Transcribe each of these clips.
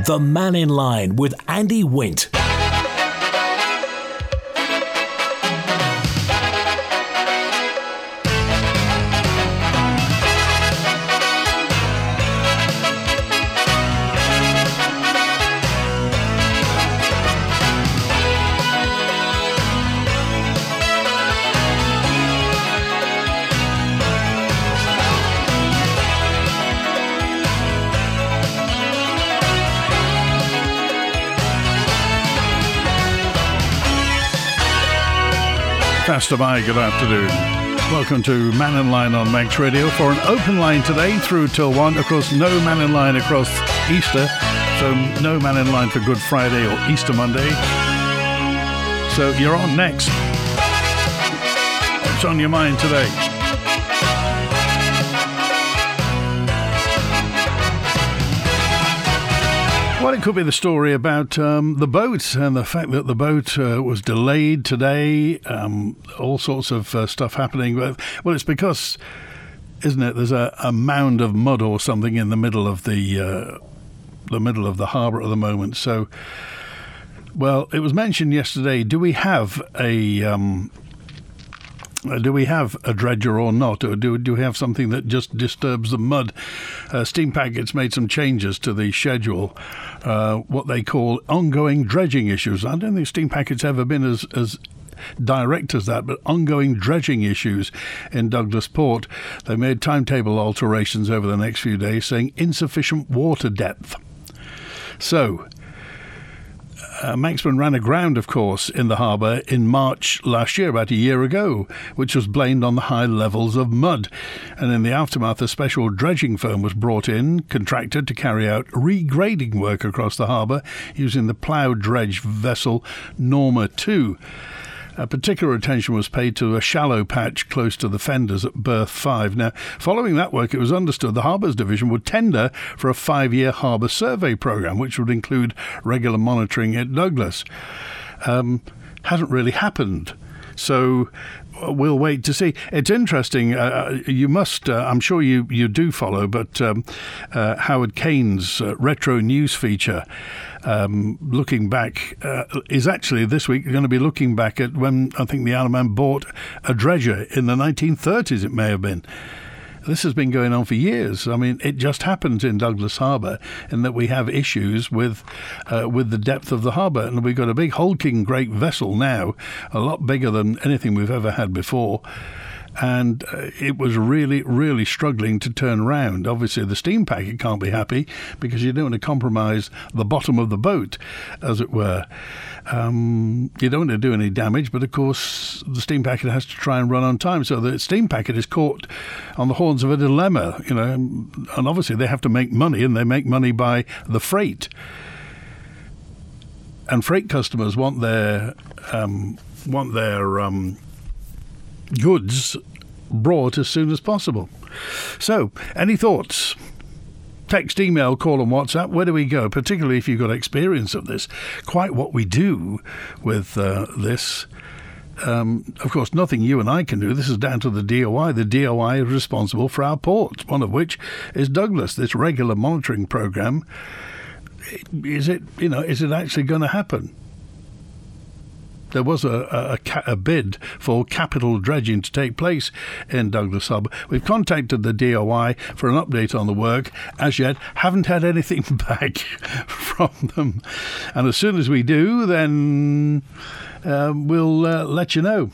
The Man in Line with Andy Wint. Faster by, good afternoon. Welcome to Man in Line on Manx Radio for an open line today through till 1. Of course, no Man in Line across Easter, so no Man in Line for Good Friday or Easter Monday. So you're on next. What's on your mind today? Well, it could be the story about the boat and the fact that the boat was delayed today. All sorts of stuff happening. Well, it's because, isn't it? There's a mound of mud or something in the middle of the harbour at the moment. So, well, it was mentioned yesterday. Do we have a dredger or not, or do we have something that just disturbs the mud? Steam Packets made some changes to the schedule, what they call ongoing dredging issues. I don't think Steam Packets ever been as direct as that, but ongoing dredging issues in Douglas Port. They made timetable alterations over the next few days, saying insufficient water depth. So, Manxman ran aground, of course, in the harbour in March last year, about a year ago, which was blamed on the high levels of mud. And in the aftermath, a special dredging firm was brought in, contracted to carry out regrading work across the harbour using the plough dredge vessel Norma 2. Particular attention was paid to a shallow patch close to the fenders at Berth 5. Now, following that work, it was understood the Harbours Division would tender for a 5-year harbour survey programme, which would include regular monitoring at Douglas. Hasn't really happened. So we'll wait to see. It's interesting. You must, I'm sure you do follow, but Howard Kane's retro news feature, looking back, is actually this week going to be looking back at when I think the Isle of Man bought a dredger in the 1930s, it may have been. This has been going on for years. I mean, it just happens in Douglas Harbour in that we have issues with the depth of the harbour. And we've got a big hulking great vessel now, a lot bigger than anything we've ever had before. And it was really, really struggling to turn around. Obviously, the steam packet can't be happy because you don't want to compromise the bottom of the boat, as it were. You don't want to do any damage, but of course, the steam packet has to try and run on time. So the steam packet is caught on the horns of a dilemma, you know. And obviously, they have to make money, and they make money by the freight. And freight customers want their goods brought as soon as possible. So, any thoughts? Text, email, call and WhatsApp. Where do we go? Particularly if you've got experience of this. Quite what we do with this. Of course, nothing you and I can do. This is down to the DOI. The DOI is responsible for our ports, one of which is Douglas. This regular monitoring programme. Is it actually going to happen? There was a bid for capital dredging to take place in Douglas Harbour. We've contacted the DOI for an update on the work. As yet, haven't had anything back from them. And as soon as we do, then we'll let you know.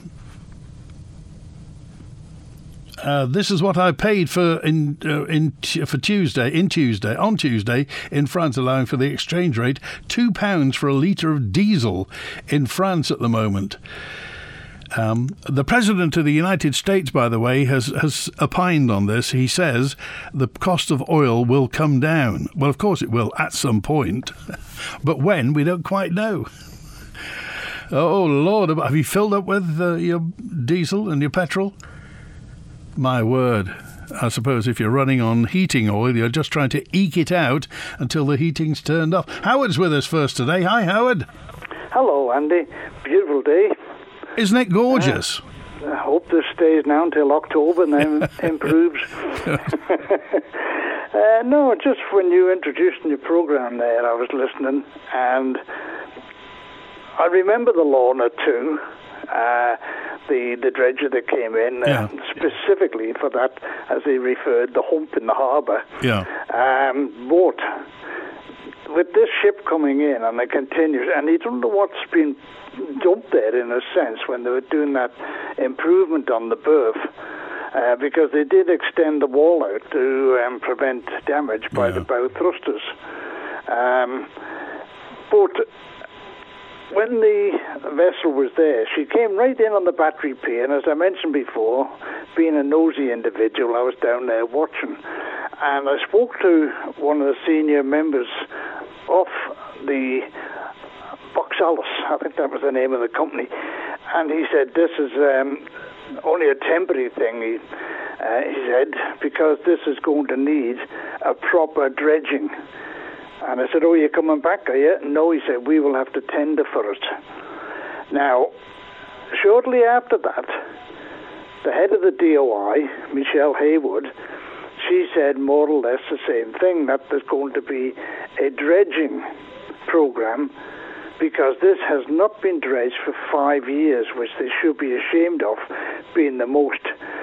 This is what I paid for on Tuesday in France, allowing for the exchange rate £2 for a litre of diesel in France at the moment. The President of the United States, by the way, has opined on this. He says the cost of oil will come down. Well, of course it will at some point, but when, we don't quite know. Oh, Lord, have you filled up with your diesel and your petrol? My word. I suppose if you're running on heating oil, you're just trying to eke it out until the heating's turned off. Howard's with us first today. Hi, Howard. Hello, Andy. Beautiful day. Isn't it gorgeous? I hope this stays now until October and then improves. No, just when you introduced your program there, I was listening, and I remember the Lorna too, the dredger that came in, specifically for that, as they referred, the hump in the harbour. Yeah. But with this ship coming in, and it continues, and you don't know what's been dumped there in a sense when they were doing that improvement on the berth. Because they did extend the wall out to prevent damage by the bow thrusters. But when the vessel was there, she came right in on the battery pier, and as I mentioned before, being a nosy individual, I was down there watching. And I spoke to one of the senior members of the Boxalis, I think that was the name of the company, and he said, this is only a temporary thing, he said, because this is going to need a proper dredging. And I said, oh, you're coming back, are you? No, he said, we will have to tender for it. Now, shortly after that, the head of the DOI, Michelle Haywood, she said more or less the same thing, that there's going to be a dredging program, because this has not been dredged for 5 years, which they should be ashamed of, being the most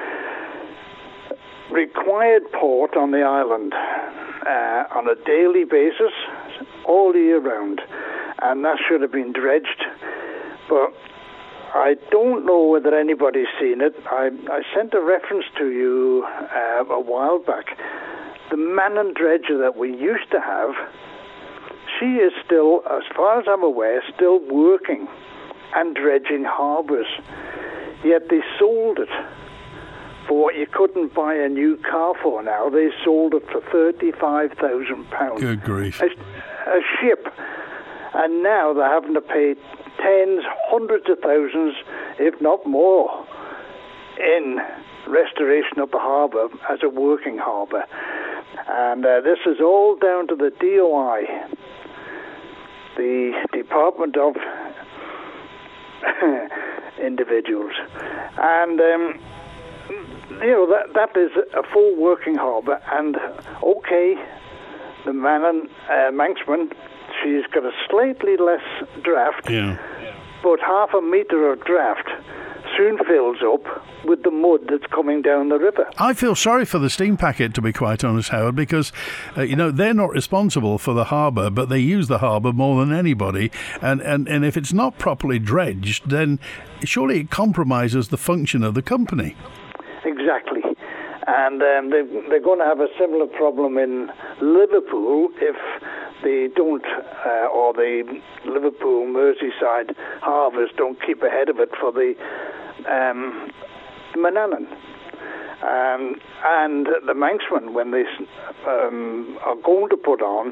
required port on the island on a daily basis, all year round. And that should have been dredged. But I don't know whether anybody's seen it. I sent a reference to you a while back. The Mannon dredger that we used to have, she is still, as far as I'm aware, still working and dredging harbours. Yet they sold it for what you couldn't buy a new car for now. They sold it for £35,000. Good grief. A ship. And now they're having to pay tens, hundreds of thousands, if not more, in restoration of the harbour as a working harbour. And this is all down to the DOI, the Department of Individuals. And, that is a full working harbour. And, okay, the Manxman, she's got a slightly less draft, but half a metre of draft soon fills up with the mud that's coming down the river. I feel sorry for the steam packet, to be quite honest, Howard, because, they're not responsible for the harbour, but they use the harbour more than anybody. And if it's not properly dredged, then surely it compromises the function of the company. Exactly. And they're going to have a similar problem in Liverpool if they don't, or the Liverpool Merseyside harbours don't keep ahead of it for the Manannan. And the Manxman, when they are going to put on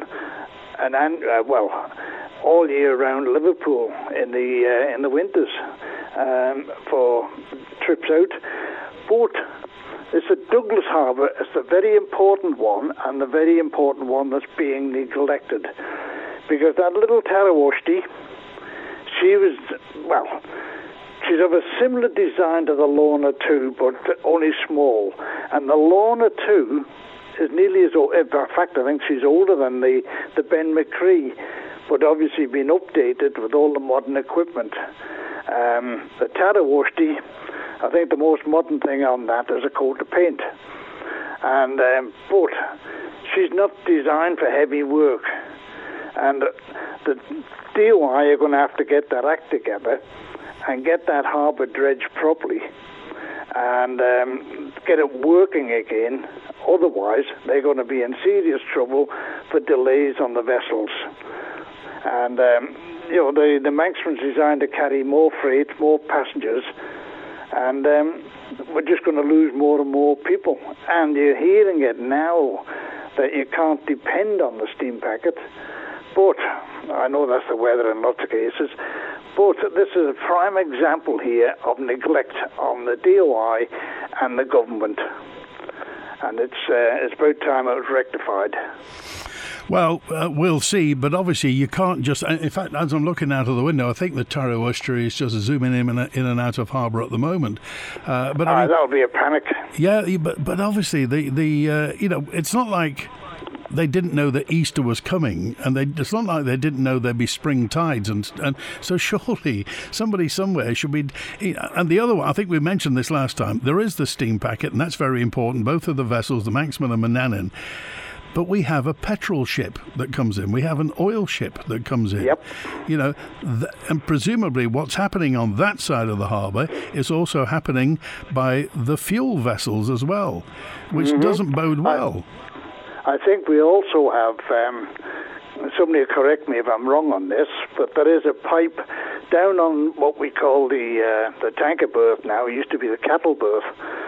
all year round Liverpool in the winters for trips out. But it's a Douglas Harbour. It's a very important one, and the very important one that's being neglected. Because that little Tarawashti, she's of a similar design to the Lorna 2, but only small. And the Lorna 2 is nearly as old. In fact, I think she's older than the Ben McCree, but obviously been updated with all the modern equipment. The Tarawashti, I think the most modern thing on that is a coat of paint. And but she's not designed for heavy work. And the DOI are going to have to get their act together and get that harbour dredged properly and get it working again. Otherwise, they're going to be in serious trouble for delays on the vessels. And, the Manxman's designed to carry more freight, more passengers, and we're just going to lose more and more people. And you're hearing it now that you can't depend on the steam packet. But I know that's the weather in lots of cases. But this is a prime example here of neglect on the DOI and the government. And it's about time it was rectified. Well, we'll see, but obviously you can't just... In fact, as I'm looking out of the window, I think the Taro Estuary is just zooming in and out of harbour at the moment. But I mean, that'll be a panic. Yeah, but obviously it's not like they didn't know that Easter was coming, and it's not like they didn't know there'd be spring tides, and so surely somebody somewhere should be... And the other one, I think we mentioned this last time, there is the steam packet, and that's very important, both of the vessels, the Manxman and Manannan. But we have a petrol ship that comes in. We have an oil ship that comes in. Yep. And presumably what's happening on that side of the harbour is also happening by the fuel vessels as well, which doesn't bode well. I think we also have, somebody will correct me if I'm wrong on this, but there is a pipe down on what we call the tanker berth now. It used to be the cattle berth.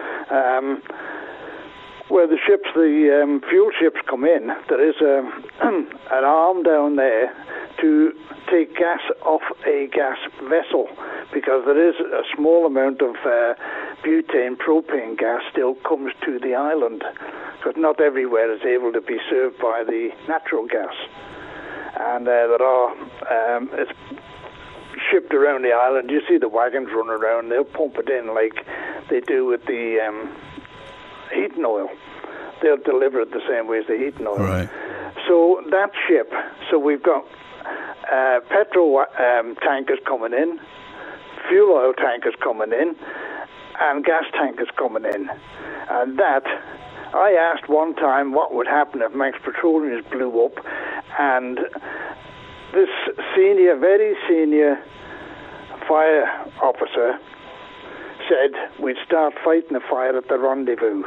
Where the ships, the fuel ships come in, there is an arm down there to take gas off a gas vessel, because there is a small amount of butane, propane gas still comes to the island, because not everywhere is able to be served by the natural gas. And there are, it's shipped around the island. You see the wagons run around, they'll pump it in like they do with the heating oil. They'll deliver it the same way as the heating oil. Right. So that ship, so we've got petrol tankers coming in, fuel oil tankers coming in, and gas tankers coming in. And that, I asked one time what would happen if Manx Petroleum blew up, and this senior, very senior fire officer said we'd start fighting the fire at the rendezvous.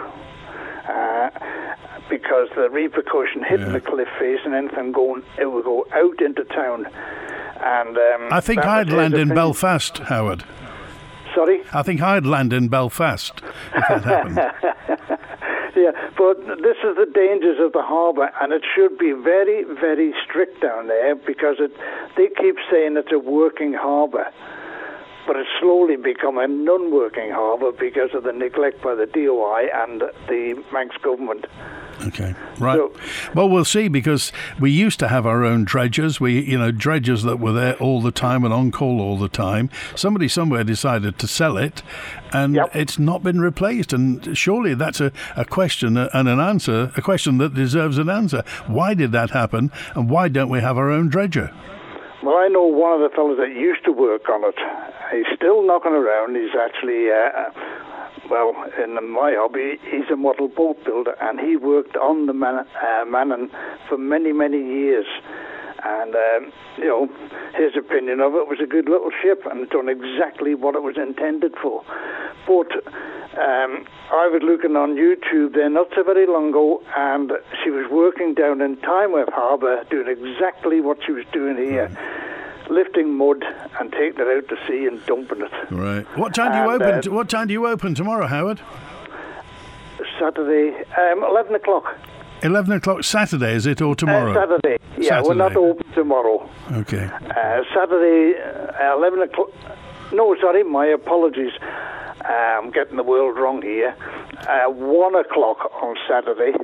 Because the repercussion hitting the cliff face and anything going, it would go out into town. And I think I'd land in Belfast, Howard. Sorry? I think I'd land in Belfast if that happened. Yeah, but this is the dangers of the harbour, and it should be very, very strict down there, because they keep saying it's a working harbour. But it's slowly become a non-working harbour because of the neglect by the DOI and the Manx government. Okay, right. Well, we'll see, because we used to have our own dredgers. Dredgers that were there all the time and on call all the time. Somebody somewhere decided to sell it, and it's not been replaced. And surely that's a question and an answer, a question that deserves an answer. Why did that happen, and why don't we have our own dredger? Well, I know one of the fellows that used to work on it. He's still knocking around. He's actually, in my hobby, he's a model boat builder, and he worked on the Manannan for many, many years. And, his opinion of it was a good little ship and done exactly what it was intended for. But I was looking on YouTube there not so very long ago, and she was working down in Tynemouth Harbour doing exactly what she was doing here. Lifting mud and taking it out to sea and dumping it. Right. What time do you open? What time do you open tomorrow, Howard? Saturday, 11 o'clock. 11 o'clock Saturday, is it, or tomorrow? Saturday. Yeah, Saturday. We're not open tomorrow. Okay. Saturday, 11 o'clock. No, sorry, my apologies. I'm getting the world wrong here. 1 o'clock on Saturday.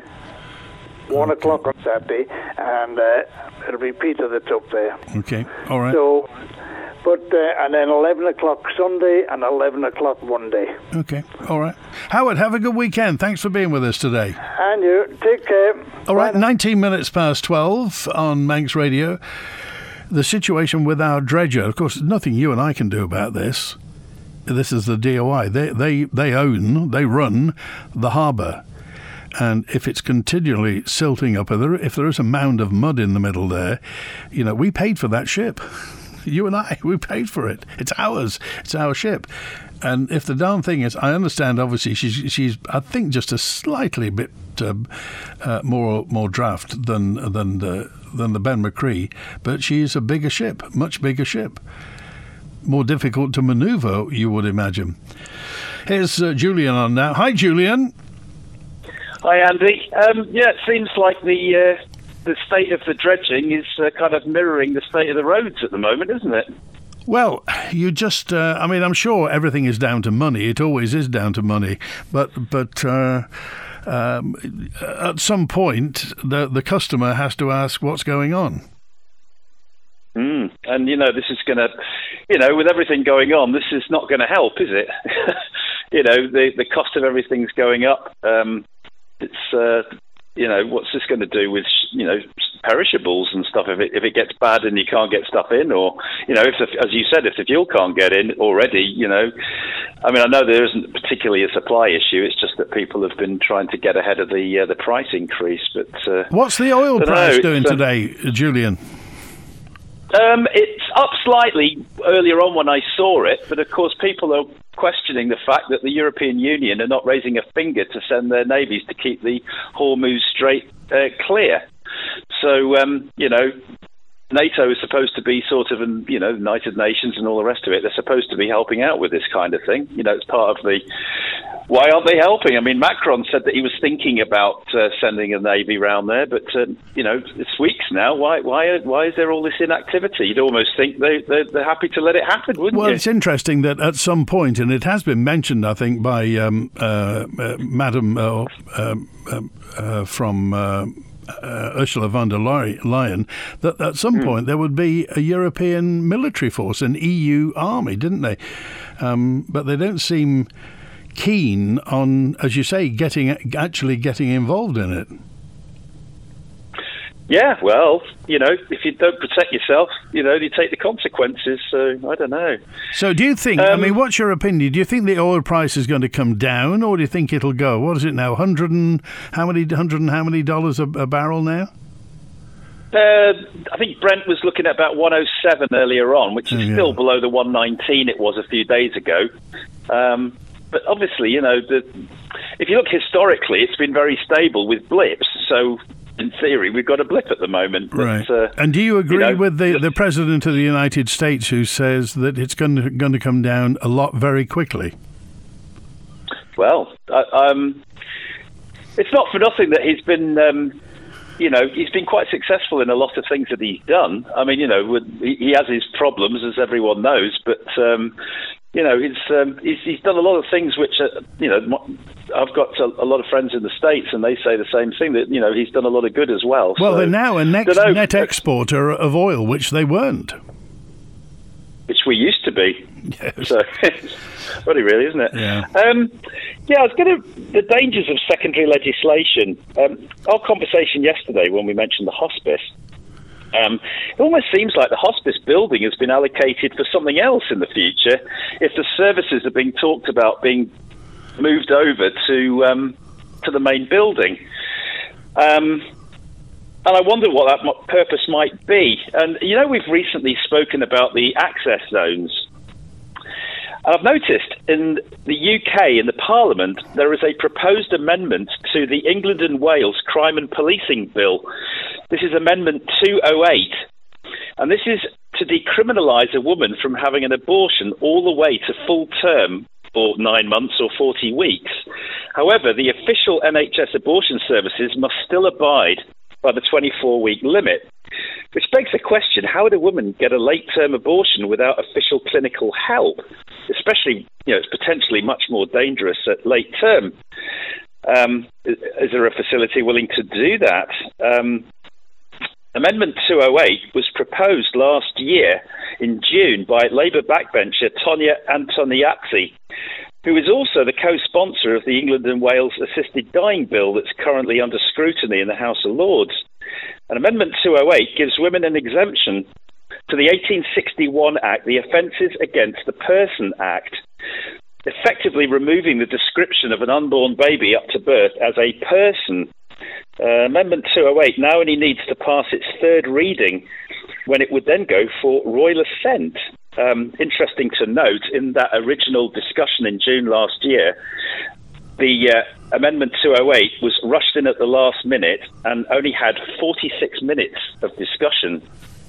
1 o'clock on Saturday, and it'll be Peter that's up there. Okay, all right. So, and then 11 o'clock Sunday and 11 o'clock Monday. Okay, all right. Howard, have a good weekend. Thanks for being with us today. And you, take care. All right, 19 minutes past 12 on Manx Radio. The situation with our dredger, of course, nothing you and I can do about this. This is the DOI. They run the harbour. And if it's continually silting up, if there is a mound of mud in the middle there, we paid for that ship. You and I, we paid for it. It's ours. It's our ship. And if the darn thing is, I understand, obviously, she's I think, just a slightly bit more draft than the Ben McCree, but she's a bigger ship, much bigger ship. More difficult to manoeuvre, you would imagine. Here's Julian on now. Hi, Julian. Hi, Andy. It seems like the state of the dredging is kind of mirroring the state of the roads at the moment, isn't it? Well, you just, I'm sure everything is down to money. It always is down to money. But at some point, the customer has to ask what's going on. And, this is going to, with everything going on, this is not going to help, is it? The cost of everything's going up. It's, what's this going to do with, perishables and stuff if it gets bad and you can't get stuff in? Or, as you said, if the fuel can't get in already, I know there isn't particularly a supply issue. It's just that people have been trying to get ahead of the price increase. But what's the oil price doing today, Julian? It's up slightly earlier on when I saw it, but of course people are questioning the fact that the European Union are not raising a finger to send their navies to keep the Hormuz Strait clear. So, NATO is supposed to be sort of, United Nations and all the rest of it, they're supposed to be helping out with this kind of thing. It's part of the... Why aren't they helping? I mean, Macron said that he was thinking about sending a navy round there, but, it's weeks now. Why is there all this inactivity? You'd almost think they're happy to let it happen, wouldn't you? Well, it's interesting that at some point, and it has been mentioned, I think, by Madam from... Ursula von der Leyen, that at some point there would be a European military force, an EU army, didn't they? But they don't seem keen on, as you say, actually getting involved in it. Yeah, well, if you don't protect yourself, you take the consequences. So I don't know. So do you think? What's your opinion? Do you think the oil price is going to come down, or do you think it'll go? What is it now? $100 and how many dollars a barrel now? I think Brent was looking at about 107 earlier on, which is still below the 119 it was a few days ago. But obviously, if you look historically, it's been very stable with blips. So. In theory, we've got a blip at the moment. But, right. And do you agree with the President of the United States who says that it's going to come down a lot very quickly? Well, it's not for nothing that he's been, he's been quite successful in a lot of things that he's done. I mean, he has his problems, as everyone knows, but... he's done a lot of things which, I've got a lot of friends in the States, and they say the same thing, that, he's done a lot of good as well. Well, they're now a net exporter of oil, which they weren't. Which we used to be. Yes. So, funny, really, isn't it? Yeah. I was going to... The dangers of secondary legislation. Our conversation yesterday when we mentioned the hospice, it almost seems like the hospice building has been allocated for something else in the future if the services are being talked about being moved over to the main building. And I wonder what that purpose might be. And, we've recently spoken about the access zones. And I've noticed in the UK, in the Parliament, there is a proposed amendment to the England and Wales Crime and Policing Bill. This is Amendment 208, and this is to decriminalise a woman from having an abortion all the way to full term, or 9 months or 40 weeks. However, the official NHS abortion services must still abide by the 24-week limit, which begs the question, how would a woman get a late-term abortion without official clinical help? Especially, it's potentially much more dangerous at late term. Is there a facility willing to do that? Amendment 208 was proposed last year in June by Labour backbencher Tonia Antoniazzi, who is also the co-sponsor of the England and Wales Assisted Dying Bill that's currently under scrutiny in the House of Lords. And Amendment 208 gives women an exemption to the 1861 Act, the Offences Against the Person Act, effectively removing the description of an unborn baby up to birth as a person. Amendment 208 now only needs to pass its third reading, when it would then go for royal assent. Interesting to note, in that original discussion in June last year, the Amendment 208 was rushed in at the last minute and only had 46 minutes of discussion.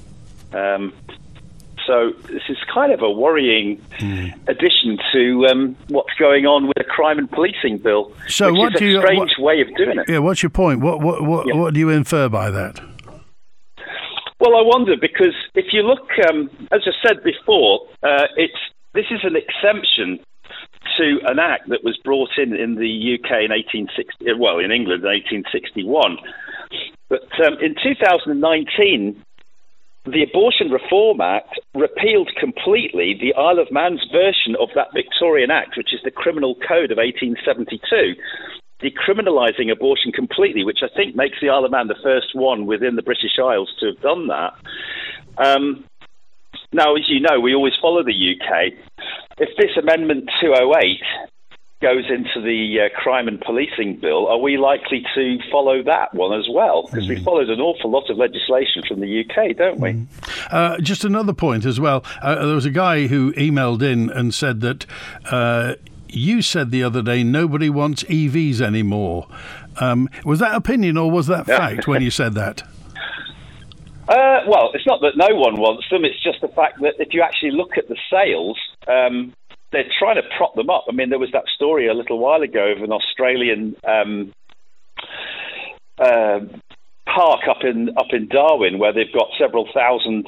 So this is kind of a worrying addition to what's going on with the crime and policing bill. So which is a strange way of doing it. Yeah, what's your point? What do you infer by that? Well, I wonder, because if you look, as I said before, this is an exemption to an act that was brought in the UK in in England in 1861. But in 2019, the Abortion Reform Act repealed completely the Isle of Man's version of that Victorian Act, which is the Criminal Code of 1872, decriminalising abortion completely, which I think makes the Isle of Man the first one within the British Isles to have done that. Now, as you know, we always follow the UK. If this Amendment 208 goes into the Crime and Policing Bill, are we likely to follow that one as well? Because we followed an awful lot of legislation from the UK, don't we? Just another point as well. There was a guy who emailed in and said that you said the other day nobody wants EVs anymore. Was that opinion or was that fact when you said that? Well, it's not that no one wants them. It's just the fact that if you actually look at the sales, they're trying to prop them up. I mean, there was that story a little while ago of an Australian park up in Darwin where they've got several thousand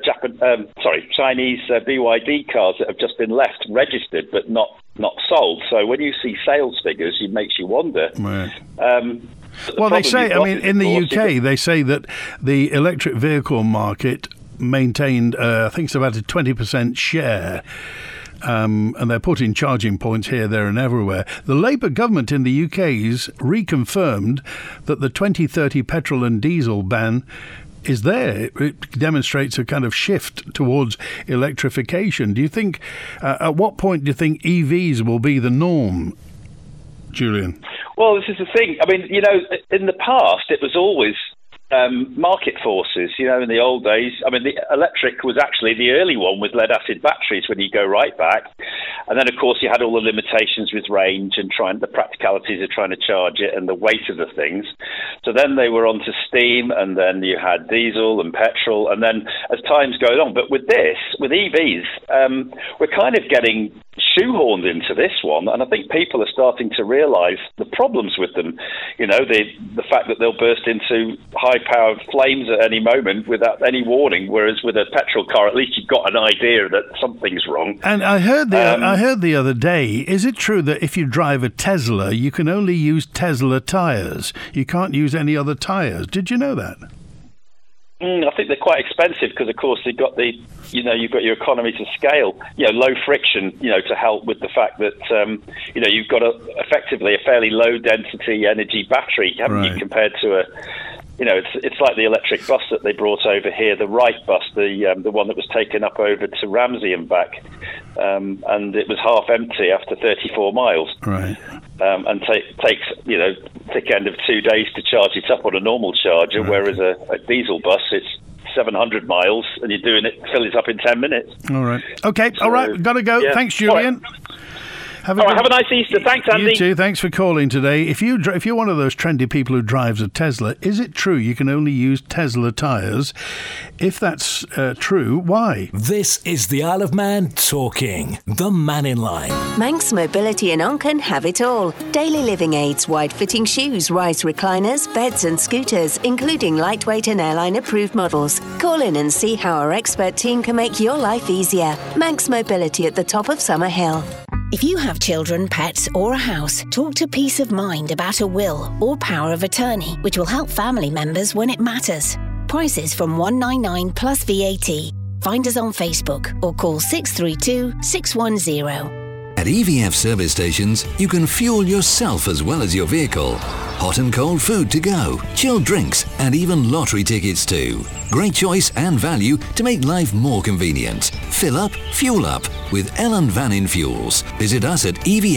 Chinese BYD cars that have just been left registered but not sold. So when you see sales figures, it makes you wonder. Right. Well, they say, I mean, in the UK, they say that the electric vehicle market maintained, I think it's about a 20% share. And they're putting charging points here, there and everywhere. The Labour government in the UK's reconfirmed that the 2030 petrol and diesel ban is there. It demonstrates a kind of shift towards electrification. Do you think, at what point do you think EVs will be the norm, Julian? Well, this is the thing. I mean, you know, in the past, it was always market forces. You know, in the old days, I mean, the electric was actually the early one with lead-acid batteries when you go right back. And then, of course, you had all the limitations with range and the practicalities of trying to charge it and the weight of the things. So then they were onto steam, and then you had diesel and petrol, and then as time's going on. But with EVs, we're kind of getting shoehorned into this one, and I think people are starting to realise the problems with them. You know, the fact that they'll burst into high-powered flames at any moment without any warning, whereas with a petrol car, at least you've got an idea that something's wrong. And I heard the other day, is it true that if you drive a Tesla, you can only use Tesla tyres? You can't use any other tyres. Did you know that? I think they're quite expensive because, of course, you've got your economies of scale, low friction, to help with the fact that, you've got effectively a fairly low density energy battery, haven't you, compared to it's like the electric bus that they brought over here, the Wright bus, the one that was taken up over to Ramsey and back, and it was half empty after 34 miles. Right. And takes thick end of 2 days to charge it up on a normal charger, right. Whereas a diesel bus, it's 700 miles, and you're doing it, fill it up in 10 minutes. All right. Okay. So, all right. Got to go. Yeah. Thanks, Julian. Have a nice Easter. Thanks, Andy. You too. Thanks for calling today. If you're one of those trendy people who drives a Tesla, is it true you can only use Tesla tyres? If that's true, why? This is the Isle of Man talking. The Man in Line. Manx Mobility in Onken have it all. Daily living aids, wide-fitting shoes, rise recliners, beds and scooters, including lightweight and airline-approved models. Call in and see how our expert team can make your life easier. Manx Mobility at the top of Summer Hill. If you have children, pets or a house, talk to Peace of Mind about a will or power of attorney, which will help family members when it matters. Prices from $199 plus VAT. Find us on Facebook or call 632 610. At EVF service stations, you can fuel yourself as well as your vehicle. Hot and cold food to go, chilled drinks, and even lottery tickets too. Great choice and value to make life more convenient. Fill up, fuel up with Ellen Vannin Fuels. Visit us at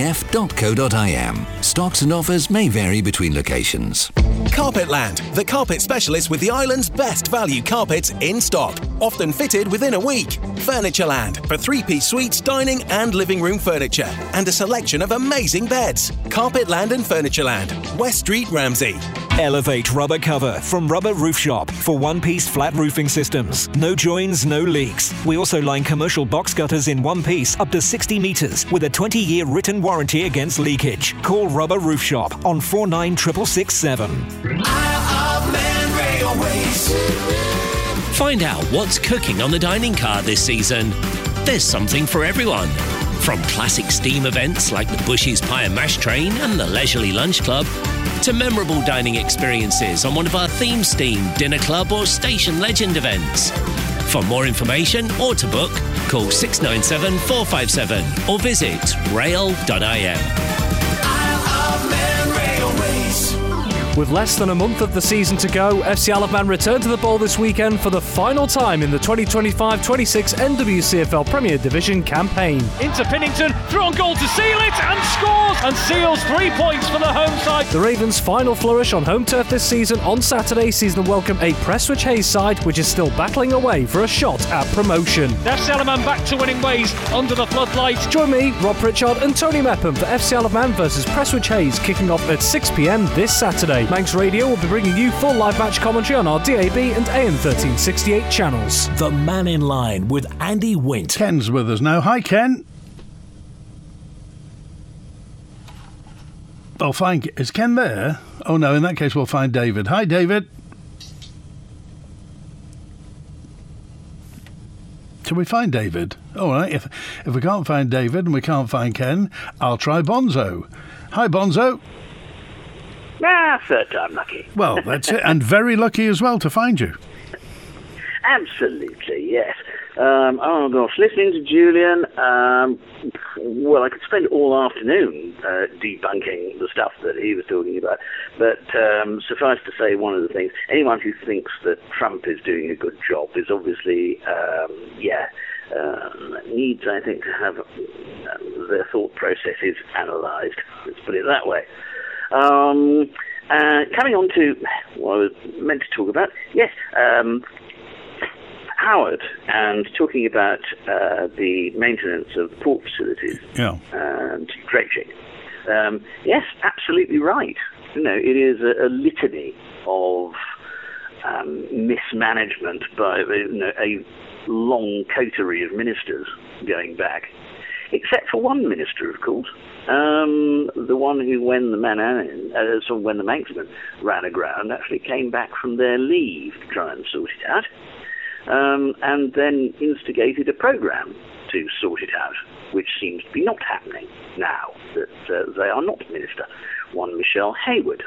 evf.co.im. Stocks and offers may vary between locations. Carpetland, the carpet specialist with the island's best value carpets in stock, often fitted within a week. Furnitureland for 3-piece suites, dining and living room furniture, and a selection of amazing beds. Carpetland and Furnitureland, West Street, Ramsey. Elevate Rubber Cover from Rubber Roof Shop for one-piece flat roofing systems. No joins, no leaks. We also line commercial box gutters in one piece up to 60 metres with a 20-year written warranty against leakage. Call Rubber Roof Shop on 496667. Isle of Man Railways. Find out what's cooking on the dining car this season. There's something for everyone. From classic steam events like the Bushes Pie and Mash Train and the Leisurely Lunch Club, to memorable dining experiences on one of our theme-steamed dinner club or station legend events. For more information or to book, call 697 457 or visit rail.im. With less than a month of the season to go, FC Isle of Man return to the ball this weekend for the final time in the 2025-26 NWCFL Premier Division campaign. Into Pinnington, through on goal to seal it, and scores, and seals 3 points for the home side. The Ravens' final flourish on home turf this season on Saturday sees them welcome a Prestwich Hayes side which is still battling away for a shot at promotion. FC Isle of Man back to winning ways under the floodlights. Join me, Rob Pritchard and Tony Mepham for FC Isle of Man versus Prestwich Hayes, kicking off at 6 p.m. this Saturday. Manx Radio will be bringing you full live match commentary on our DAB and AM 1368 channels. The Man in Line with Andy Wint. Ken's with us now. Hi, Ken. I'll find... Is Ken there? Oh, no, in that case, we'll find David. Hi, David. Shall we find David? All right, if we can't find David and we can't find Ken, I'll try Bonzo. Hi, Bonzo. Third time lucky. Well, that's it. And very lucky as well to find you. Absolutely, yes. Oh, gosh, listening to Julian, well, I could spend all afternoon debunking the stuff that he was talking about. But suffice to say, one of the things, anyone who thinks that Trump is doing a good job is obviously, needs, I think, to have their thought processes analysed. Let's put it that way. Coming on to what I was meant to talk about, yes, Howard, and talking about the maintenance of port facilities and dredging. Yes, absolutely right. You know, it is a litany of mismanagement by a long coterie of ministers going back. Except for one minister, of course, the one who, when the Manxmen ran aground, actually came back from their leave to try and sort it out, and then instigated a programme to sort it out, which seems to be not happening now that they are not minister. One Michelle Hayward,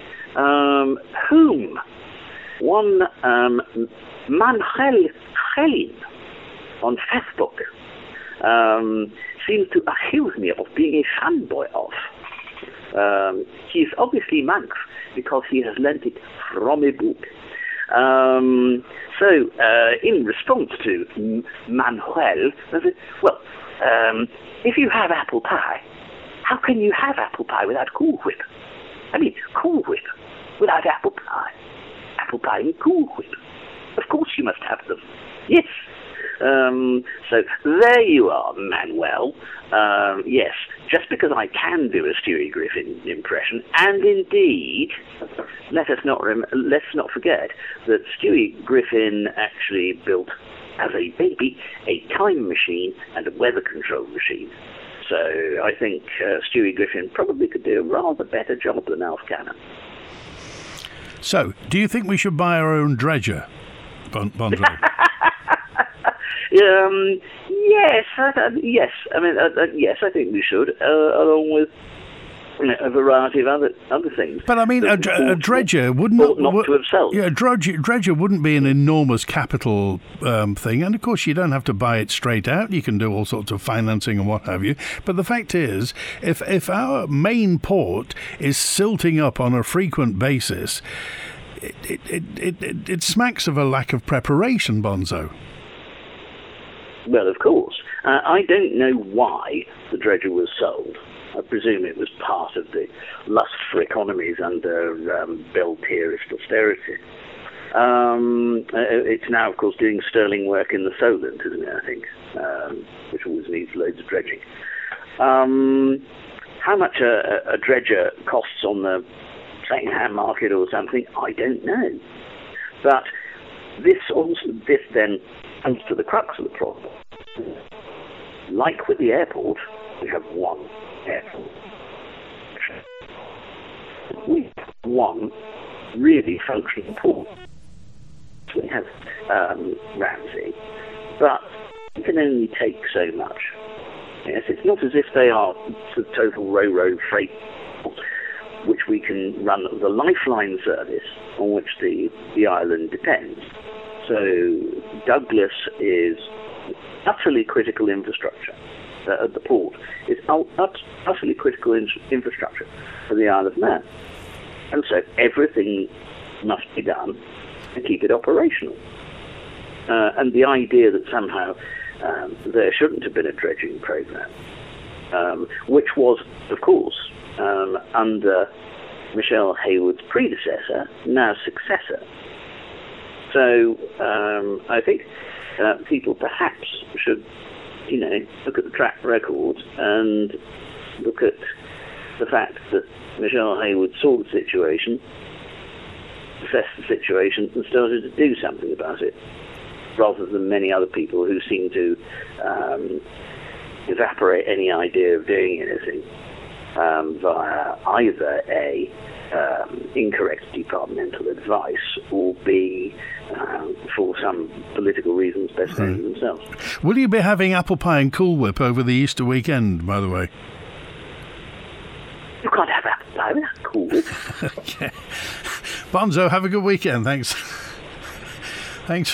whom one Manuel Helin on Facebook seems to accuse me of being a fanboy of. He is obviously Manx because he has learnt it from a book. So, in response to Manuel, if you have apple pie, how can you have apple pie without Cool Whip? I mean, Cool Whip without apple pie. Apple pie and Cool Whip. Of course you must have them. Yes. So there you are, Manuel. Yes, just because I can do a Stewie Griffin impression, and indeed, let's not forget that Stewie Griffin actually built, as a baby, a time machine and a weather control machine. So I think Stewie Griffin probably could do a rather better job than Alf Cannon. So, do you think we should buy our own dredger, Bonzo? Yes. I mean, yes, I think we should, along with a variety of other things. But I mean, a dredger wouldn't not to have sold. Yeah, a dredger wouldn't be an enormous capital thing, and of course you don't have to buy it straight out. You can do all sorts of financing and what have you. But the fact is, if our main port is silting up on a frequent basis, it smacks of a lack of preparation, Bonzo. Well, of course. I don't know why the dredger was sold. I presume it was part of the lust for economies under Bell-Pierist austerity. It's now, of course, doing sterling work in the Solent, isn't it, I think, which always needs loads of dredging. How much a dredger costs on the second-hand market or something, I don't know. But this then comes to the crux of the problem. Like with the airport, we have one airport. We have one really functioning port. We have Ramsey, but it can only take so much. Yes, it's not as if they are the total ro-ro freight which we can run the lifeline service on which the island depends. So Douglas is utterly critical infrastructure at the port. It's utterly critical infrastructure for the Isle of Man. And so everything must be done to keep it operational. And the idea that somehow there shouldn't have been a dredging programme, which was, of course, under Michelle Hayward's predecessor, now successor. So I think people perhaps should, look at the track record and look at the fact that Michelle Hayward saw the situation, assessed the situation, and started to do something about it, rather than many other people who seem to evaporate any idea of doing anything via either A, incorrect departmental advice, or B, for some political reasons best known to themselves. Will you be having apple pie and Cool Whip over the Easter weekend, by the way? You can't have apple pie without Cool Whip. Okay. Bonzo, have a good weekend. Thanks. Thanks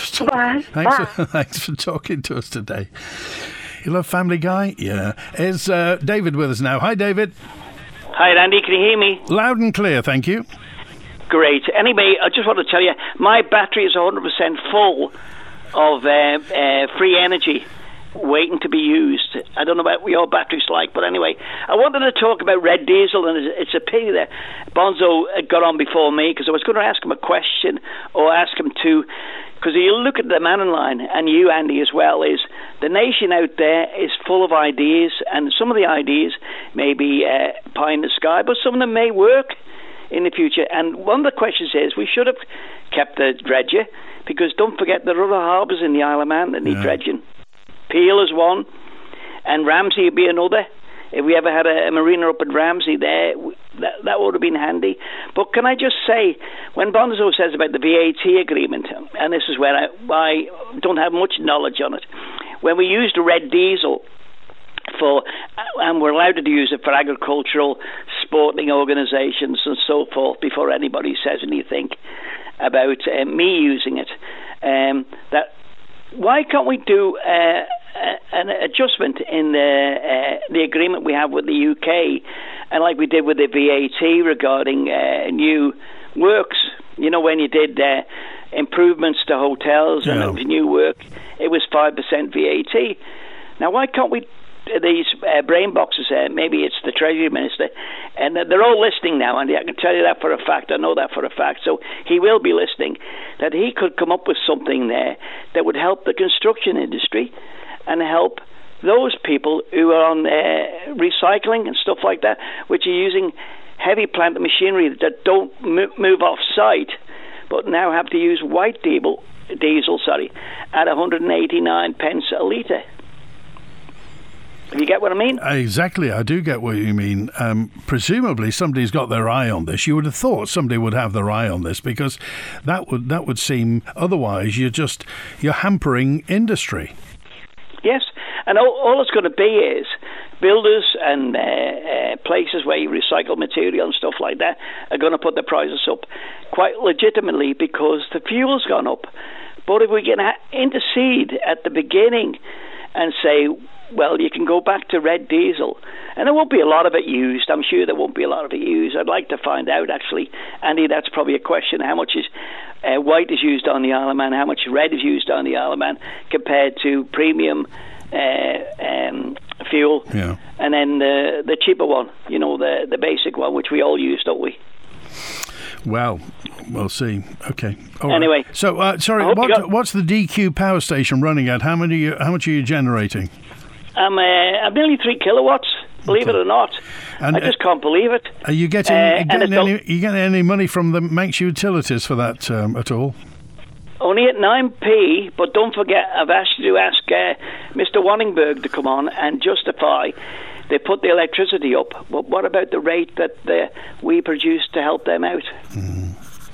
for talking to us today. You love Family Guy? Yeah. Is David with us now? Hi, David. Hi, Andy. Can you hear me? Loud and clear, thank you. Great. Anyway, I just want to tell you, my battery is 100% full of free energy waiting to be used. I don't know what your battery's like, but anyway, I wanted to talk about red diesel, and it's a pity that Bonzo got on before me, because I was going to ask him a question, or ask him to, because you look at the Manning line, and you, Andy, as well, is the nation out there is full of ideas, and some of the ideas may be pie in the sky, but some of them may work in the future. And one of the questions is, we should have kept the dredger, because don't forget there are other harbours in the Isle of Man that need dredging. Peel is one, and Ramsey would be another. If we ever had a marina up at Ramsey there, that would have been handy. But can I just say, when Bonzo says about the VAT agreement, and this is where I don't have much knowledge on it, when we used red diesel and we're allowed to use it for agricultural, sporting organisations and so forth, before anybody says anything about me using it, that why can't we do an adjustment in the agreement we have with the UK, and like we did with the VAT regarding new works? You know, when you did improvements to hotels and it was new work, it was 5% VAT. Now, why can't we? These brain boxes, maybe it's the Treasury Minister, and they're all listening now, Andy. I can tell you that for a fact. I know that for a fact. So he will be listening, that he could come up with something there that would help the construction industry and help those people who are on recycling and stuff like that, which are using heavy plant machinery that don't move off site, but now have to use white diesel at 189 pence a litre. You get what I mean? Exactly, I do get what you mean. Presumably somebody's got their eye on this. You would have thought somebody would have their eye on this, because that would seem, otherwise you're hampering industry. Yes, and all it's going to be is builders and places where you recycle material and stuff like that are going to put the prices up quite legitimately, because the fuel's gone up. But if we can intercede at the beginning and say, well, you can go back to red diesel, and there won't be a lot of it used. I'm sure there won't be a lot of it used. I'd like to find out, actually, Andy, that's probably a question, how much is white is used on the Isle of Man, how much red is used on the Isle of Man compared to premium fuel, and then the cheaper one, the basic one, which we all use, don't we? Well, we'll see. Okay. All anyway, right. So sorry, what's the DQ power station running at? How much are you generating? I'm nearly 3 kilowatts. Believe it or not, and I just can't believe it. Are you getting any money from the Manx Utilities for that at all? Only at 9p, but don't forget, I've asked you to ask Mr. Wanningberg to come on and justify. They put the electricity up, but what about the rate that we produce to help them out?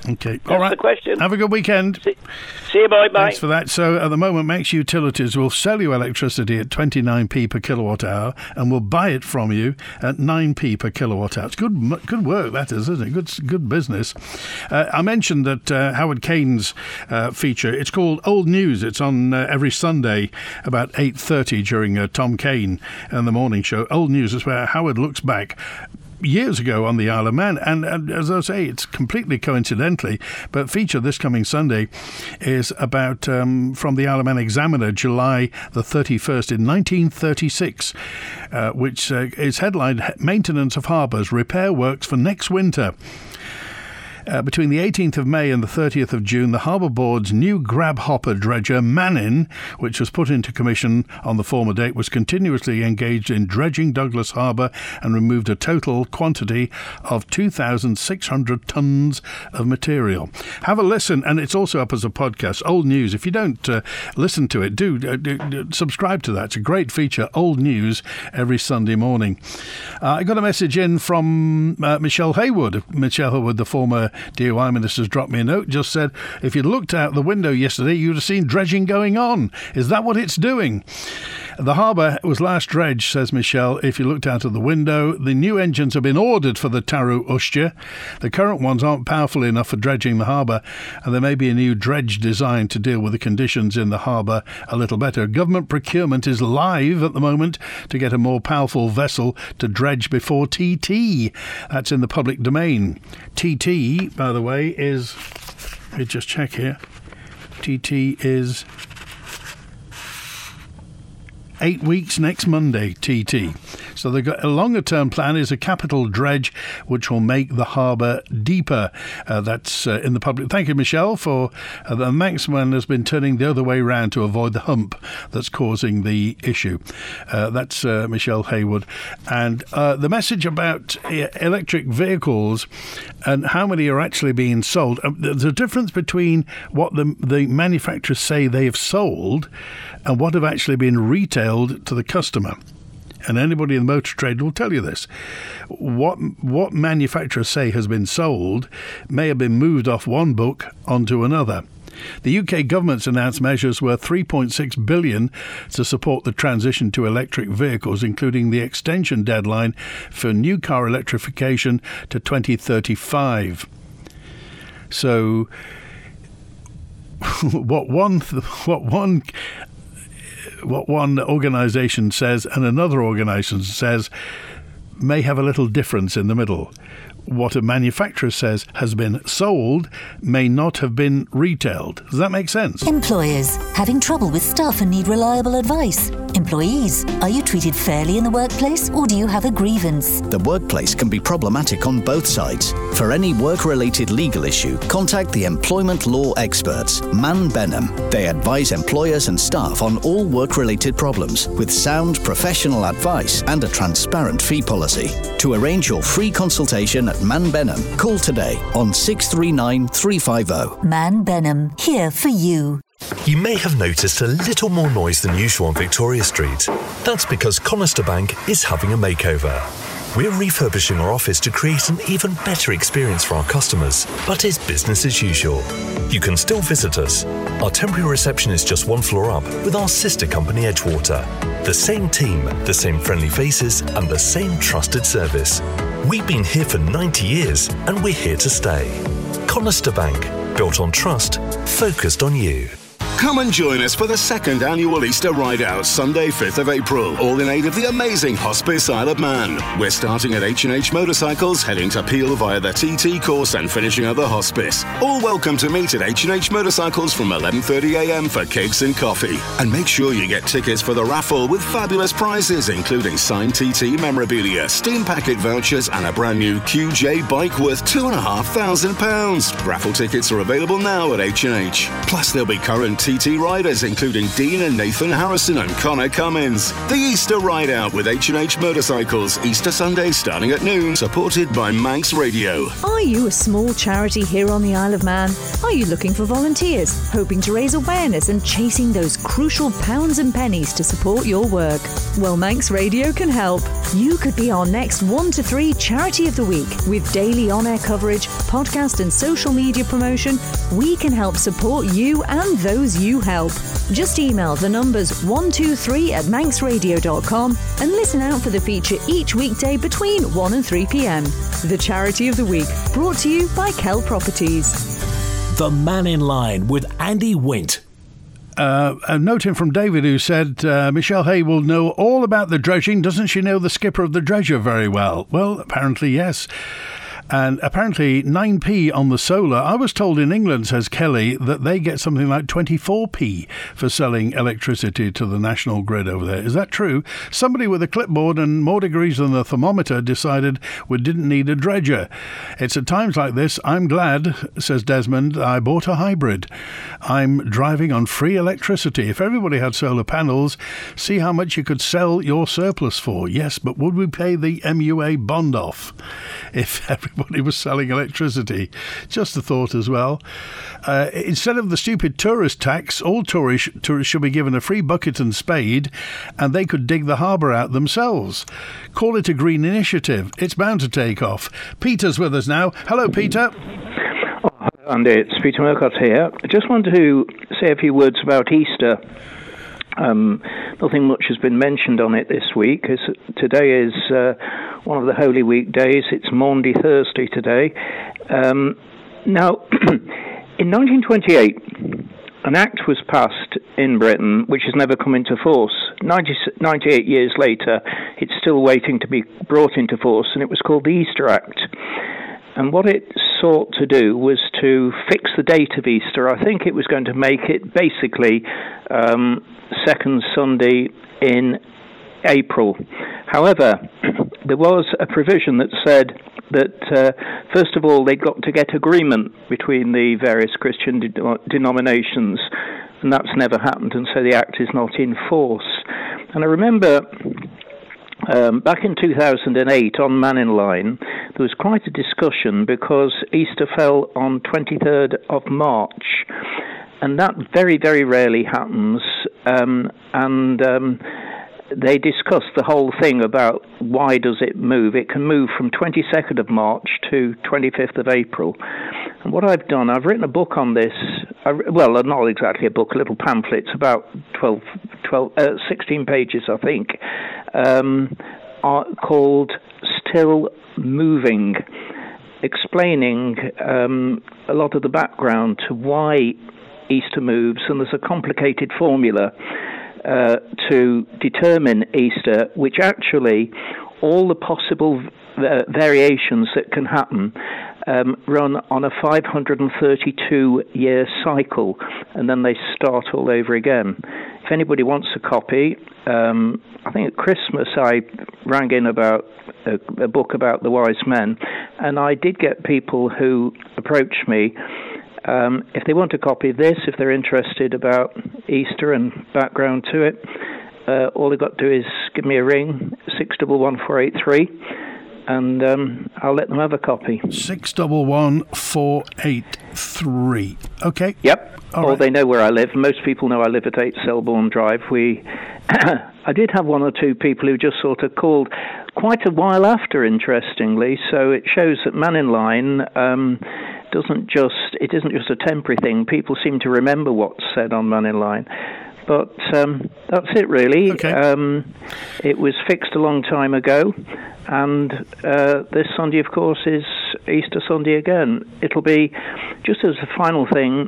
Okay. That's All right. the question. Have a good weekend. See you, boy. Bye. Thanks for that. So at the moment, Max Utilities will sell you electricity at 29p per kilowatt hour and will buy it from you at 9p per kilowatt hour. It's good work, that is, isn't it? Good business. I mentioned that Howard Kane's feature, it's called Old News. It's on every Sunday about 8:30 during Tom Kane and the morning show. Old News is where Howard looks back years ago on the Isle of Man, and as I say, it's completely coincidentally, but feature this coming Sunday is about from the Isle of Man Examiner, July the 31st in 1936, which is headlined "Maintenance of Harbours, Repair Works for Next Winter." Between the 18th of May and the 30th of June, the Harbour Board's new grab hopper dredger, Mannin, which was put into commission on the former date, was continuously engaged in dredging Douglas Harbour and removed a total quantity of 2,600 tonnes of material. Have a listen, and it's also up as a podcast, Old News. If you don't listen to it, do subscribe to that. It's a great feature, Old News, every Sunday morning. I got a message in from Michelle Haywood. Michelle Haywood, the former DOI minister's dropped me a note, just said, if you'd looked out the window yesterday, you'd have seen dredging going on. Is that what it's doing? The harbour was last dredged, says Michelle, if you looked out of the window. The new engines have been ordered for the Taru Ustya. The current ones aren't powerful enough for dredging the harbour, and there may be a new dredge designed to deal with the conditions in the harbour a little better. Government procurement is live at the moment to get a more powerful vessel to dredge before TT. That's in the public domain. TT, by the way, is... Let me just check here. TT is 8 weeks next Monday, TT. So they've got a longer-term plan is a capital dredge which will make the harbour deeper. That's in the public. Thank you, Michelle, for the Manxman has been turning the other way round to avoid the hump that's causing the issue. That's Michelle Haywood. And the message about electric vehicles and how many are actually being sold. There's a difference between what the manufacturers say they have sold and what have actually been retailed to the customer. And anybody in the motor trade will tell you this. What manufacturers say has been sold may have been moved off one book onto another. The UK government's announced measures worth £3.6 billion to support the transition to electric vehicles, including the extension deadline for new car electrification to 2035. So, what one organisation says and another organisation says may have a little difference in the middle. What a manufacturer says has been sold may not have been retailed. Does that make sense? Employers, having trouble with staff and need reliable advice? Employees, are you treated fairly in the workplace or do you have a grievance? The workplace can be problematic on both sides. For any work-related legal issue, contact the employment law experts, Man Benham. They advise employers and staff on all work-related problems with sound professional advice and a transparent fee policy. To arrange your free consultation at Man Benham, call today on 639 350. Man Benham, here for you. You may have noticed a little more noise than usual on Victoria Street. That's because Conister Bank is having a makeover. We're refurbishing our office to create an even better experience for our customers, but it's business as usual. You can still visit us. Our temporary reception is just one floor up with our sister company Edgewater. The same team, the same friendly faces, and the same trusted service. We've been here for 90 years, and we're here to stay. Conister Bank, built on trust, focused on you. Come and join us for the second annual Easter Ride Out, Sunday 5th of April, all in aid of the amazing Hospice Isle of Man. We're starting at H&H Motorcycles, heading to Peel via the TT course and finishing at the Hospice. All welcome to meet at H&H Motorcycles from 11:30am for cakes and coffee. And make sure you get tickets for the raffle with fabulous prizes, including signed TT memorabilia, Steam Packet vouchers and a brand new QJ bike worth £2,500. Raffle tickets are available now at H&H. Plus there'll be current TT riders, including Dean and Nathan Harrison and Connor Cummins. The Easter Ride Out with H&H Motorcycles, Easter Sunday starting at noon, supported by Manx Radio. Are you a small charity here on the Isle of Man? Are you looking for volunteers, hoping to raise awareness and chasing those crucial pounds and pennies to support your work? Well, Manx Radio can help. You could be our next 1 to 3 Charity of the Week. With daily on-air coverage, podcast and social media promotion, we can help support you and those you help. Just email the numbers 123@manxradio.com and listen out for the feature each weekday between 1 and 3 p.m. The Charity of the Week, brought to you by Kell Properties. The Man in Line with Andy Wint. A note in from David who said, Michelle Hay will know all about the dredging. Doesn't she know the skipper of the dredger very well? Well, apparently yes. And apparently 9p on the solar. I was told in England, says Kelly, that they get something like 24p for selling electricity to the national grid over there. Is that true? Somebody with a clipboard and more degrees than a thermometer decided we didn't need a dredger. It's at times like this, I'm glad, says Desmond, I bought a hybrid. I'm driving on free electricity. If everybody had solar panels, see how much you could sell your surplus for. Yes, but would we pay the MUA bond off if everybody was selling electricity? Just a thought as well. Instead of the stupid tourist tax, all tourists should be given a free bucket and spade, and they could dig the harbour out themselves. Call it a green initiative. It's bound to take off. Peter's with us now. Hello, Peter. Andy, it's Peter Murcott here. I just wanted to say a few words about Easter. Nothing much has been mentioned on it this week. Today is one of the Holy Week days. It's Maundy Thursday today. Now, in 1928, an act was passed in Britain which has never come into force. 98 years later, it's still waiting to be brought into force, and it was called the Easter Act. And what it sought to do was to fix the date of Easter. I think it was going to make it basically second Sunday in April. However, there was a provision that said that, first of all, they got to get agreement between the various Christian denominations, and that's never happened, and so the Act is not in force. And I remember back in 2008 on Man in Line, there was quite a discussion because Easter fell on 23rd of March, and that very, very rarely happens, they discussed the whole thing about why does it move. It can move from 22nd of March to 25th of April. And what I've done, I've written a book on this, well, not exactly a book, a little pamphlet. It's about 16 pages, I think, called Still Moving, explaining a lot of the background to why Easter moves, and there's a complicated formula to determine Easter, which actually all the possible variations that can happen run on a 532-year cycle, and then they start all over again. If anybody wants a copy, I think at Christmas I rang in about a book about the wise men, and I did get people who approached me. If they want a copy of this, if they're interested about Easter and background to it, all they've got to do is give me a ring, 611-483, and I'll let them have a copy. 611-483. Okay. Yep. Or they know where I live. Most people know I live at 8 Selborne Drive. I did have one or two people who just sort of called quite a while after, interestingly, so it shows that Man in Line isn't just a temporary thing. People seem to remember what's said on Man in Line. But that's it, really. Okay. It was fixed a long time ago, and this Sunday, of course, is Easter Sunday again. It'll be, just as a final thing,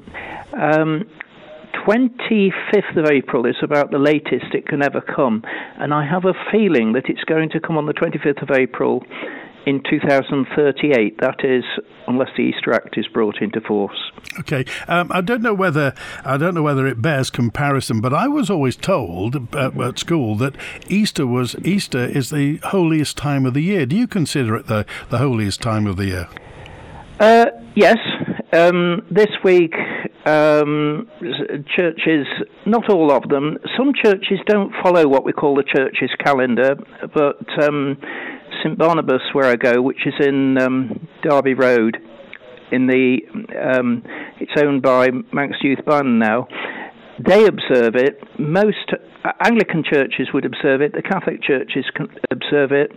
25th of April is about the latest it can ever come, and I have a feeling that it's going to come on the 25th of April in 2038, that is, unless the Easter Act is brought into force. Okay, I don't know whether it bears comparison, but I was always told at school that Easter is the holiest time of the year. Do you consider it the holiest time of the year? Yes. This week churches, not all of them, some churches don't follow what we call the church's calendar, but St Barnabas, where I go, which is in Derby Road, it's owned by Manx Youth Band now, they observe it. Most Anglican churches would observe it, the Catholic churches can observe it.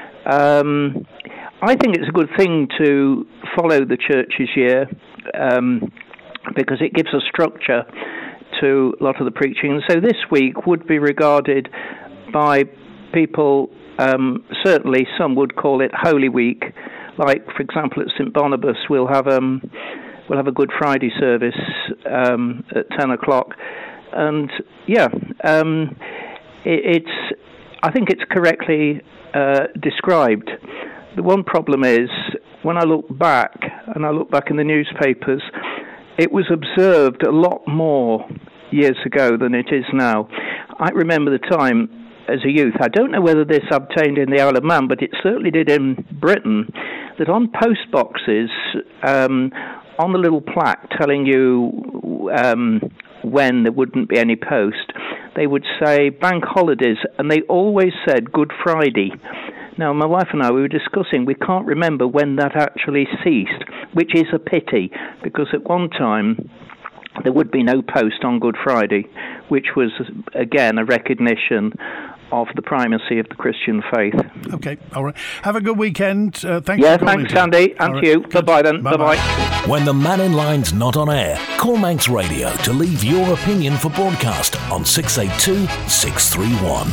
I think it's a good thing to follow the church's year, because it gives a structure to a lot of the preaching. And so this week would be regarded by people, certainly some would call it Holy Week. Like, for example, at St Barnabas, we'll have a Good Friday service at 10 o'clock. And, I think it's correctly described. The one problem is, when I look back in the newspapers, it was observed a lot more years ago than it is now. I remember the time as a youth, I don't know whether this obtained in the Isle of Man, but it certainly did in Britain, that on post boxes, on the little plaque telling you when there wouldn't be any post, they would say bank holidays, and they always said Good Friday. Now, my wife and I, we were discussing, we can't remember when that actually ceased, which is a pity, because at one time there would be no post on Good Friday, which was, again, a recognition of the primacy of the Christian faith. Okay, all right. Have a good weekend. Thanks for calling. Yeah, thanks, Andy, and right. you. Bye-bye then. Bye-bye. When the Man in Line's not on air, call Manx Radio to leave your opinion for broadcast on 682 631.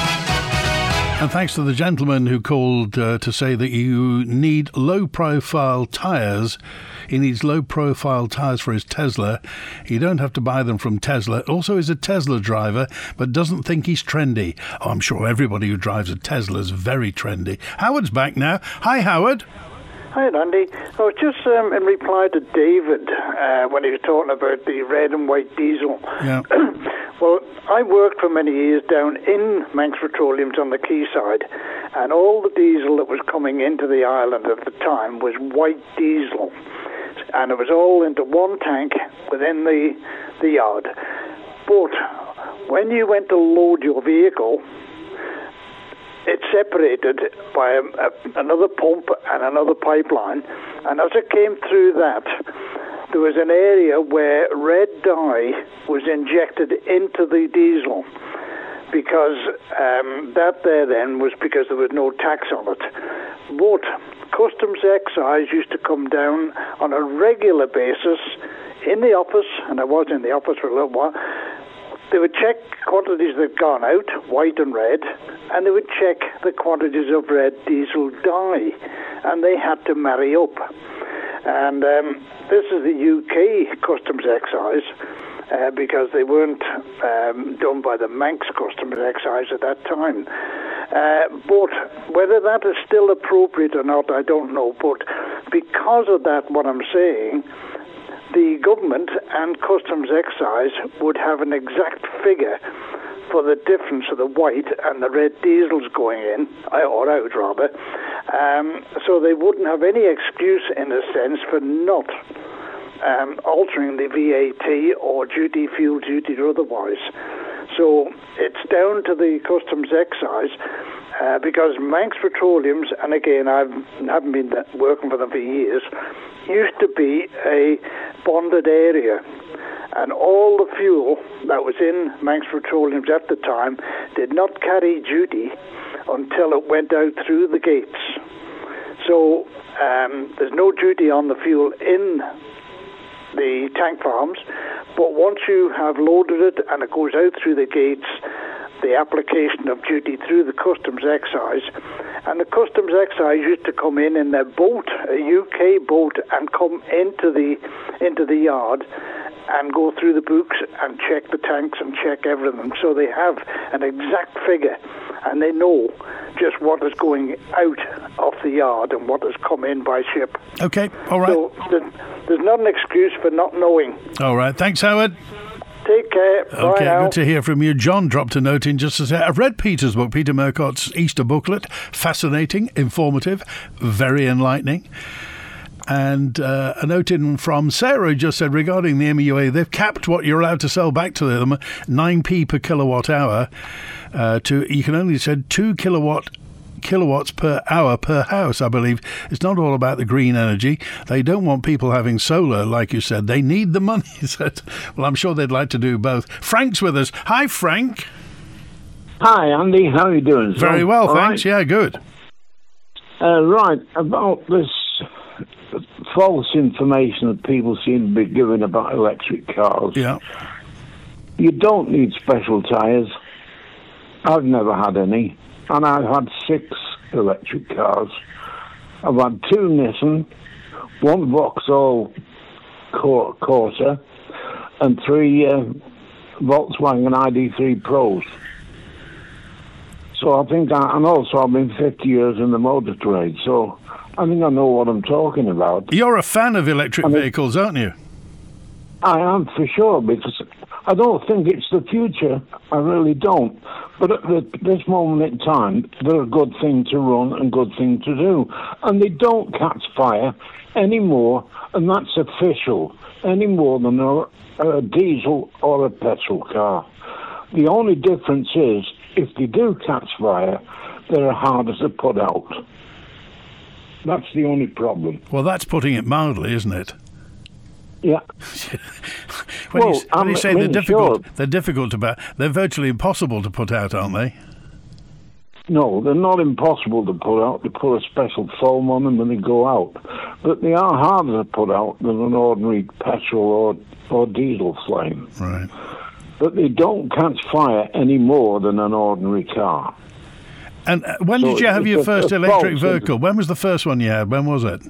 And thanks to the gentleman who called to say that you need low-profile tyres. He needs low-profile tyres for his Tesla. You don't have to buy them from Tesla. Also, he's a Tesla driver, but doesn't think he's trendy. Oh, I'm sure everybody who drives a Tesla is very trendy. Howard's back now. Hi, Howard. Hi, Andy. I was just in reply to David when he was talking about the red and white diesel. Yeah. Well, I worked for many years down in Manx Petroleums on the quayside, and all the diesel that was coming into the island at the time was white diesel, and it was all into one tank within the yard. But when you went to load your vehicle, it separated by another pump and another pipeline, and as it came through that, there was an area where red dye was injected into the diesel, because that there then was because there was no tax on it. But Customs Excise used to come down on a regular basis in the office, and I was in the office for a little while. They would check quantities that had gone out, white and red, and they would check the quantities of red diesel dye, and they had to marry up. And this is the UK Customs Excise, because they weren't done by the Manx Customs Excise at that time. But whether that is still appropriate or not, I don't know. But because of that, what I'm saying, the government and Customs Excise would have an exact figure for the difference of the white and the red diesels going in, or out rather, so they wouldn't have any excuse in a sense for not altering the VAT or duty, fuel duty or otherwise. So it's down to the Customs Excise, because Manx Petroleums, and again I haven't been working for them for years, used to be a bonded area, and all the fuel that was in Manx Petroleums at the time did not carry duty until it went out through the gates. So there's no duty on the fuel in the tank farms, but once you have loaded it and it goes out through the gates, the application of duty through the Customs Excise, and the Customs Excise used to come in their boat, a UK boat, and come into the yard and go through the books and check the tanks and check everything. So they have an exact figure, and they know just what is going out of the yard and what has come in by ship. Okay, all right. So there's not an excuse for not knowing. All right, thanks, Howard. Take care. Bye Okay, now. good to hear from you. John dropped a note in just to say, I've read Peter's book, Peter Murcott's Easter booklet. Fascinating, informative, very enlightening. And a note in from Sarah who just said, regarding the MEUA, they've capped what you're allowed to sell back to them, 9p per kilowatt hour. You can only send 2 kilowatts per hour per house, I believe. It's not all about the green energy. They don't want people having solar, like you said. They need the money. Well, I'm sure they'd like to do both. Frank's with us. Hi, Frank. Hi, Andy. How are you doing? Very well, all thanks. Right? Yeah, good. Right, about this false information that people seem to be giving about electric cars. Yeah. You don't need special tyres. I've never had any. And I've had 6 electric cars. I've had 2 Nissan, 1 Vauxhall Corsa, and 3 Volkswagen ID3 Pros. So I think, and also I've been 50 years in the motor trade, so I think I know what I'm talking about. You're a fan of electric vehicles, aren't you? I am, for sure, because I don't think it's the future. I really don't. But at this moment in time, they're a good thing to run and good thing to do. And they don't catch fire anymore, and that's official, any more than a diesel or a petrol car. The only difference is, if they do catch fire, they're harder to put out. That's the only problem. Well, that's putting it mildly, isn't it? Yeah. When you say they're difficult about, they're virtually impossible to put out, aren't they? No, they're not impossible to put out. They put a special foam on them when they go out. But they are harder to put out than an ordinary petrol or diesel flame. Right. But they don't catch fire any more than an ordinary car. And when did you have your first electric vehicle? When was the first one you had? When was it?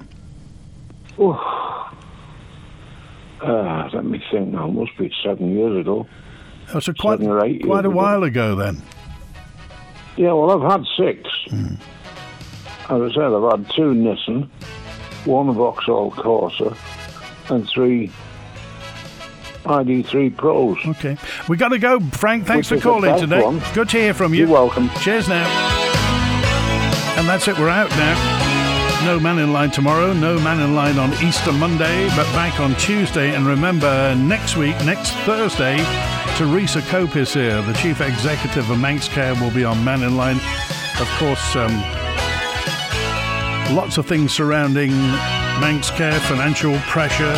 Let me think now. It must be 7 years ago. Oh, so quite a while ago then. Yeah, well, I've had 6. As I said, I've had 2 Nissan, 1 Vauxhall Corsa, and 3 ID3 Pros. Okay. We got to go, Frank. Thanks for calling today. Good to hear from you. You're welcome. Cheers now. And that's it. We're out now. No Man in Line tomorrow. No Man in Line on Easter Monday, but back on Tuesday. And remember, next Thursday, Teresa Cope is here. The Chief Executive of Manx Care will be on Man in Line. Of course, lots of things surrounding Manx Care, financial pressure,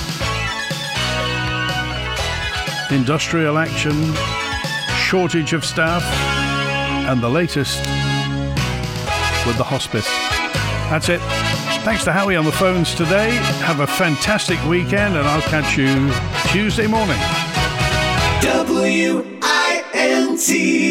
industrial action, shortage of staff, and the latest with the hospice. That's it. Thanks to Howie on the phones today. Have a fantastic weekend, and I'll catch you Tuesday morning. WINT